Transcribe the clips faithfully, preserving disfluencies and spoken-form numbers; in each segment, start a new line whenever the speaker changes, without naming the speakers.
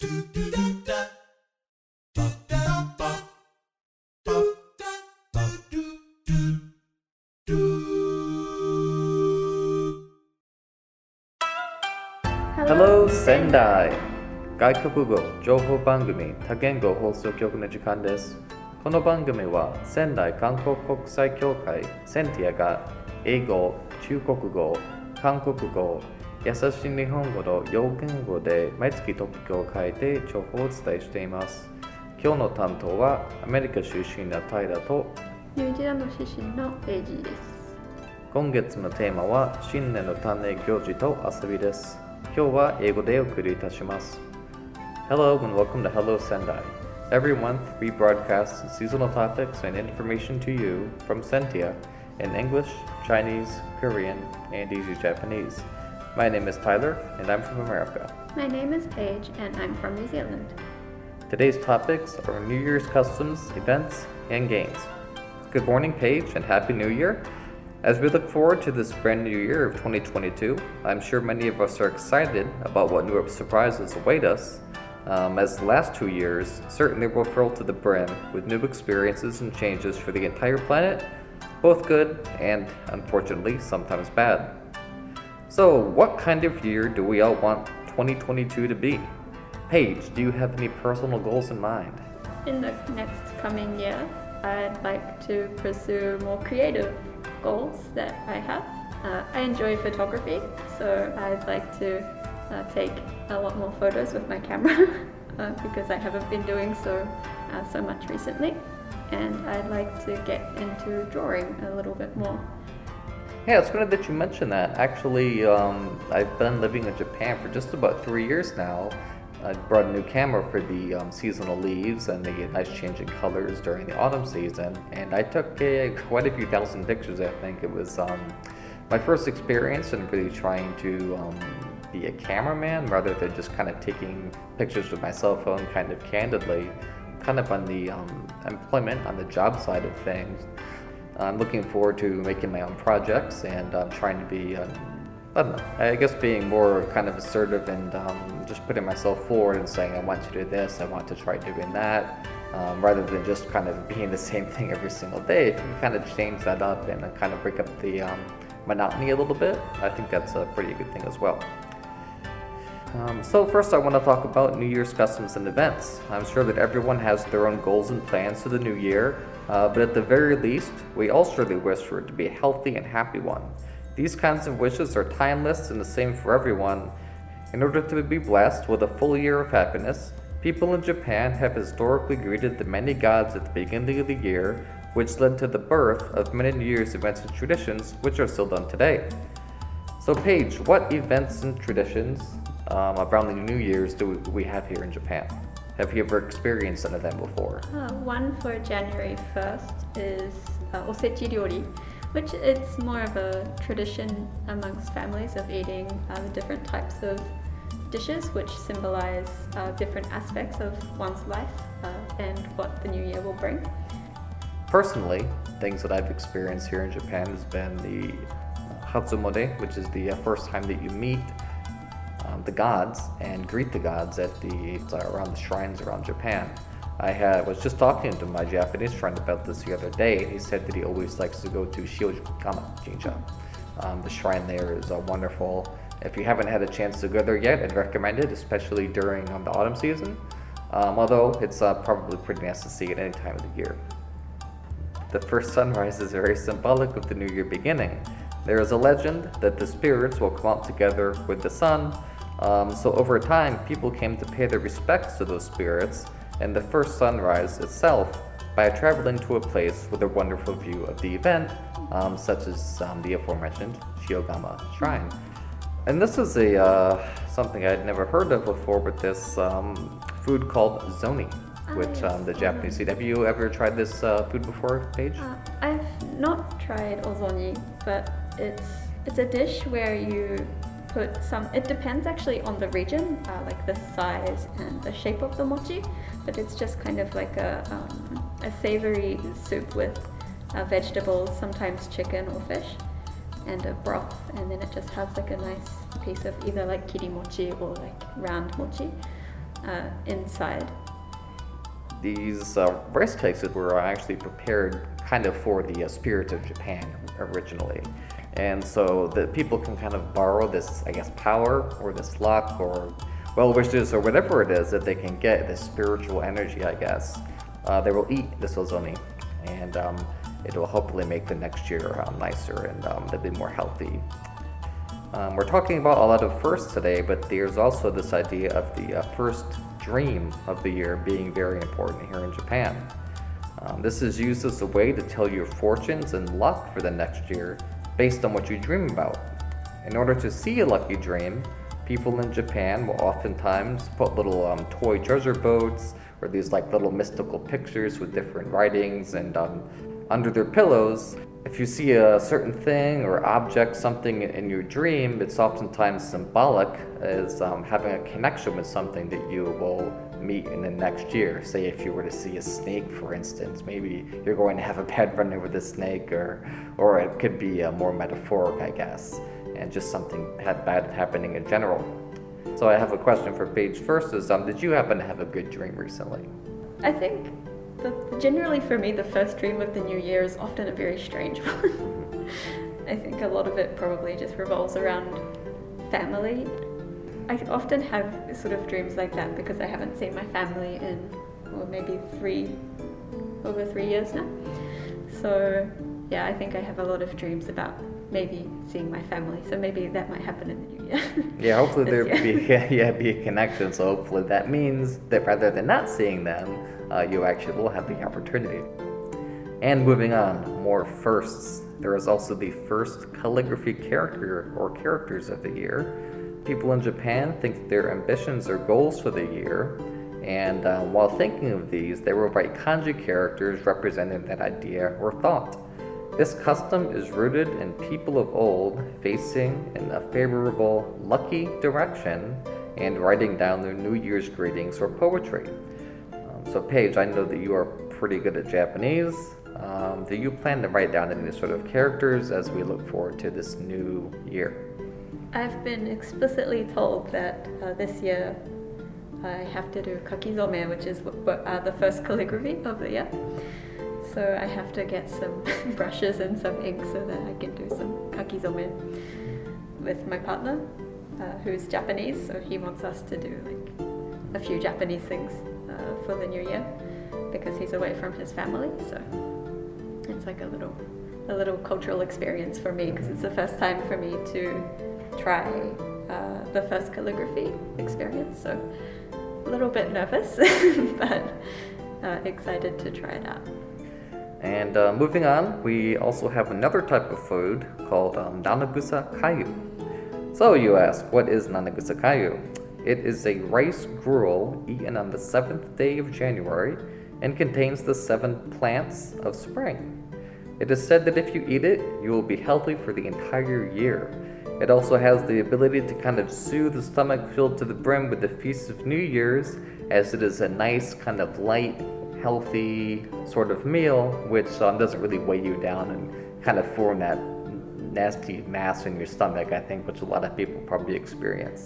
Hello Sendai! 外国語情報番組多言語放送局の時間です。この番組は仙台韓国国際協会センティアが英語、中国語、韓国語、優しい日本語のよん言語で毎月トピックを変えて情報をお伝えしています。今日の担当はアメリカ出身のタイラと
ニュージーランド出身のペイジーです。
今月のテーマは新年の種行事と遊びです。今日は英語でお送りいたします。Hello and welcome to Hello Sendai. Every month we broadcast seasonal topics and information to you from Sentia in English, Chinese, Korean, and Easy Japanese. My name is Tyler and I'm from America.
My name is Paige and I'm from New Zealand.
Today's topics are New Year's customs, events, and games. Good morning, Paige, and Happy New Year. As we look forward to this brand new year of twenty twenty-two, I'm sure many of us are excited about what new surprises await us. Um, as the last two years certainly were filled to the brim with new experiences and changes for the entire planet, both good and, unfortunately, sometimes bad. So, what kind of year do we all want twenty twenty-two to be? Paige, do you have any personal goals in mind?
In the next coming year, I'd like to pursue more creative goals that I have. Uh, I enjoy photography, so I'd like to uh, take a lot more photos with my camera uh, because I haven't been doing so uh, so much recently, and I'd like to get into drawing a little bit more.
Yeah, it's funny that you mentioned that. Actually, um, I've been living in Japan for just about three years now. I brought a new camera for the um, seasonal leaves and the nice changing colors during the autumn season, and I took uh, quite a few thousand pictures. I think it was um, my first experience in really trying to um, be a cameraman rather than just kind of taking pictures with my cell phone kind of candidly, kind of on the um, employment, on the job side of things. I'm looking forward to making my own projects and um, trying to be um, I don't know, I guess being more kind of assertive and um, just putting myself forward and saying I want to do this, I want to try doing that, um, rather than just kind of being the same thing every single day. If you can kind of change that up and kind of break up the um, monotony a little bit, I think that's a pretty good thing as well. Um, so first I want to talk about New Year's customs and events. I'm sure that everyone has their own goals and plans for the new year, uh, but at the very least, we all surely wish for it to be a healthy and happy one. These kinds of wishes are timeless and the same for everyone. In order to be blessed with a full year of happiness, people in Japan have historically greeted the many gods at the beginning of the year, which led to the birth of many New Year's events and traditions, which are still done today. So Paige, what events and traditions um, around the New Year's do we have here in Japan? Have you ever experienced any of them before?
Uh, one for January first is uh, osechi ryori, which it's more of a tradition amongst families of eating uh, different types of dishes which symbolize uh, different aspects of one's life uh, and what the new year will bring.
Personally, things that I've experienced here in Japan has been the Hatsumode, which is the uh, first time that you meet um, the gods and greet the gods at the uh, around the shrines around Japan. I had, was just talking to my Japanese friend about this the other day, and he said that he always likes to go to Shiojikama Jinja. Um, the shrine there is uh, wonderful. If you haven't had a chance to go there yet, I'd recommend it, especially during um, the autumn season, um, although it's uh, probably pretty nice to see at any time of the year. The first sunrise is very symbolic of the new year beginning. There is a legend that the spirits will come out together with the sun, um, so over time people came to pay their respects to those spirits and the first sunrise itself by traveling to a place with a wonderful view of the event, um, such as um, the aforementioned Shiogama Shrine. And this is a uh, something I'd never heard of before, but this um, food called zoni, which um, the Japanese eat. Have you ever tried this uh, food before, Paige?
Uh, I've not tried ozoni, but it's it's a dish where you put some, it depends actually on the region, uh, like the size and the shape of the mochi, but it's just kind of like a, um, a savory soup with uh, vegetables, sometimes chicken or fish, and a broth, and then it just has like a nice piece of either like kirimochi or like round mochi. uh, inside.
These uh, rice cakes were actually prepared kind of for the uh, spirit of Japan originally. And so that people can kind of borrow this, I guess, power or this luck or well wishes or whatever it is that they can get, this spiritual energy, I guess. Uh, they will eat this ozoni, and um, it will hopefully make the next year um, nicer and um, they'll be more healthy. Um, we're talking about a lot of firsts today, but there's also this idea of the uh, first dream of the year being very important here in Japan. Um, this is used as a way to tell your fortunes and luck for the next year based on what you dream about. In order to see a lucky dream, people in Japan will oftentimes put little um, toy treasure boats or these like little mystical pictures with different writings and um, under their pillows. If you see a certain thing or object, something in your dream, it's oftentimes symbolic as um, having a connection with something that you will meet in the next year. Say if you were to see a snake, for instance, maybe you're going to have a bad run with a snake, or or it could be uh, more metaphoric, I guess, and just something had bad happening in general. So I have a question for Paige first is, um, did you happen to have a good dream recently?
I think that generally for me, the first dream of the new year is often a very strange one. I think a lot of it probably just revolves around family. I often have sort of dreams like that because I haven't seen my family in, well, maybe three, over three years now. So yeah, I think I have a lot of dreams about maybe seeing my family. So maybe that might happen in the new year.
Yeah, hopefully there be yeah, be a connection. So hopefully that means that rather than not seeing them, uh, you actually will have the opportunity. And moving on, more firsts. There is also the first calligraphy character or characters of the year. People in Japan think their ambitions or goals for the year, and uh, while thinking of these, they will write kanji characters representing that idea or thought. This custom is rooted in people of old facing in a favorable, lucky direction and writing down their New Year's greetings or poetry. Um, so Paige, I know that you are pretty good at Japanese. Um, do you plan to write down any sort of characters as we look forward to this new year?
I've been explicitly told that uh, this year I have to do kakizome, which is w- w- uh, the first calligraphy of the year. So I have to get some brushes and some ink so that I can do some kakizome with my partner, uh, who's Japanese, so he wants us to do like a few Japanese things uh, for the new year because he's away from his family. So it's like a little, a little cultural experience for me because it's the first time for me to try uh, the first calligraphy experience, so a little bit nervous, but uh, excited to try it out.
And uh, moving on, we also have another type of food called um, nanagusa kayu. So you ask, what is nanagusa kayu? It is a rice gruel eaten on the seventh day of January and contains the seven plants of spring. It is said that if you eat it, you will be healthy for the entire year. It also has the ability to kind of soothe the stomach filled to the brim with the Feast of New Year's, as it is a nice kind of light, healthy sort of meal, which um, doesn't really weigh you down and kind of form that nasty mass in your stomach, I think, which a lot of people probably experience.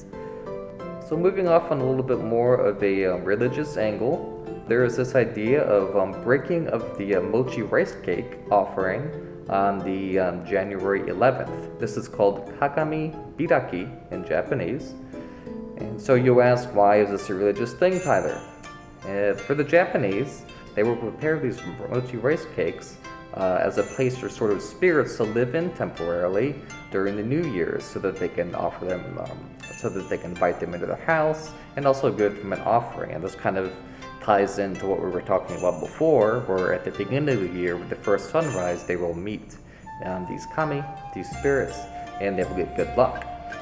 So moving off on a little bit more of a um, religious angle, there is this idea of um, breaking of the uh, mochi rice cake offering on the um, January eleventh. This is called Kagami Biraki in Japanese. And so you ask, why is this a religious thing, Tyler? Uh, for the Japanese, they will prepare these mochi rice cakes uh, as a place for sort of spirits to live in temporarily during the New Year's, so that they can offer them, um, so that they can invite them into their house, and also give them an offering. And this kind of ties into what we were talking about before, where at the beginning of the year, with the first sunrise, they will meet um, these kami, these spirits, and they will get good luck.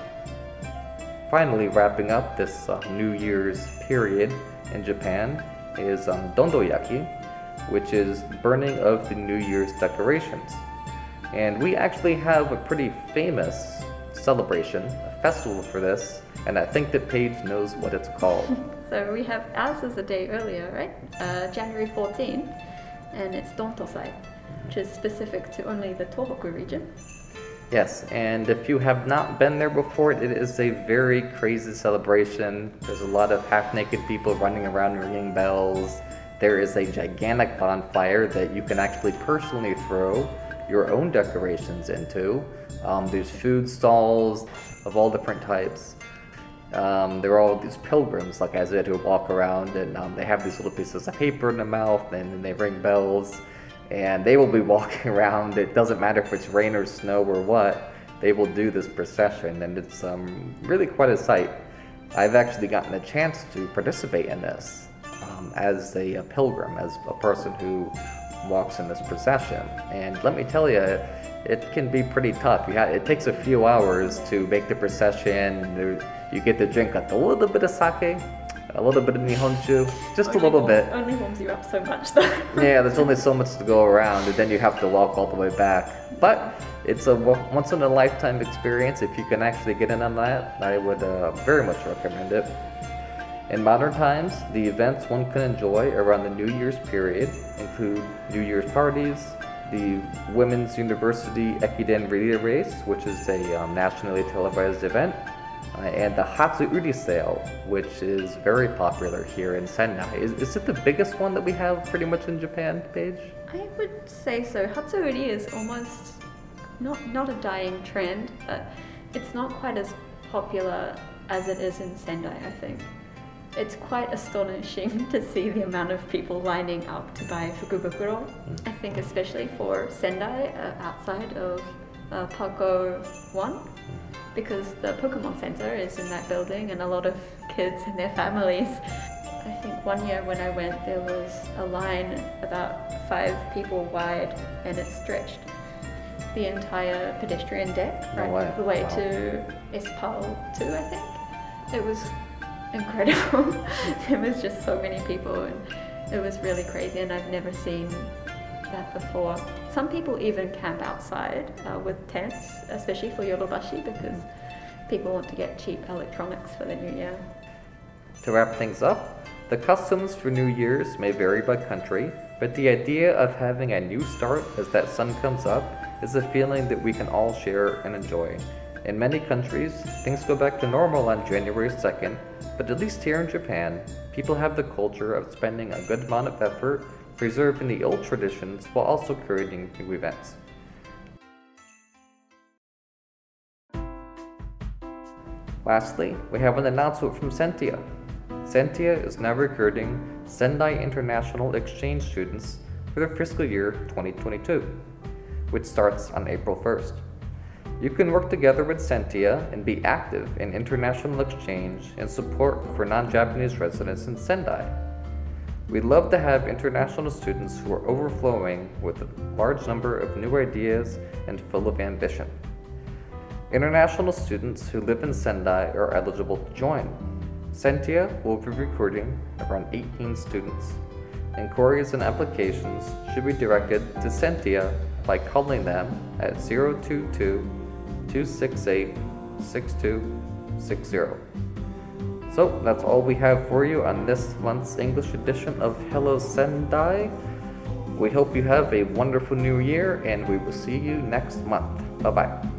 Finally, wrapping up this uh, New Year's period in Japan is um, dondoyaki, which is burning of the New Year's decorations. And we actually have a pretty famous celebration, a festival for this, and I think that Paige knows what it's called.
So we have, ours is a day earlier, right? Uh, January fourteenth, and it's Dontosai, which is specific to only the Tohoku region.
Yes, and if you have not been there before, it is a very crazy celebration. There's a lot of half-naked people running around ringing bells. There is a gigantic bonfire that you can actually personally throw your own decorations into. Um, there's food stalls of all different types. Um, there are all these pilgrims, like I said, who walk around, and um, they have these little pieces of paper in their mouth, and then they ring bells, and they will be walking around. It doesn't matter if it's rain or snow or what, they will do this procession, and it's um, really quite a sight. I've actually gotten a chance to participate in this um, as a, a pilgrim, as a person who walks in this procession, and let me tell you, it can be pretty tough. You have, it takes a few hours to make the procession. There, you get to drink a little bit of sake, a little bit of nihonshu, just
only
a little
warm,
bit.
Only warms you up so much though.
Yeah, there's only so much to go around, and then you have to walk all the way back. But it's a once in a lifetime experience. If you can actually get in on that, I would uh, very much recommend it. In modern times, the events one can enjoy around the New Year's period include New Year's parties, the Women's University Ekiden Relay Race, which is a um, nationally televised event, uh, and the Hatsuuri sale, which is very popular here in Sendai. Is, is it the biggest one that we have pretty much in Japan, Paige?
I would say so. Hatsuuri is almost not not a dying trend, but it's not quite as popular as it is in Sendai, I think. It's quite astonishing to see the amount of people lining up to buy fukubukuro. Mm. I think especially for Sendai, uh, outside of uh, Pako one, because the Pokemon Center is in that building and a lot of kids and their families. I think one year when I went, there was a line about five people wide, and it stretched the entire pedestrian deck right
no way.
the way
Wow.
to Espal two, I think. It was incredible. There was just so many people, and it was really crazy, and I've never seen that before. Some people even camp outside uh, with tents, especially for Yodobashi, because people want to get cheap electronics for the new year.
To wrap things up, the customs for New Year's may vary by country, but the idea of having a new start as that sun comes up is a feeling that we can all share and enjoy. In many countries, things go back to normal on January second, but at least here in Japan, people have the culture of spending a good amount of effort preserving the old traditions while also creating new events. Lastly, we have an announcement from Sentia. Sentia is now recruiting Sendai International Exchange students for the fiscal year twenty twenty-two, which starts on April first. You can work together with Sentia and be active in international exchange and support for non-Japanese residents in Sendai. We'd love to have international students who are overflowing with a large number of new ideas and full of ambition. International students who live in Sendai are eligible to join. Sentia will be recruiting around eighteen students. Inquiries and applications should be directed to Sentia by calling them at zero two two, two six eight, six two six zero. So that's all we have for you on this month's English edition of Hello Sendai. We hope you have a wonderful new year, and we will see you next month. Bye bye.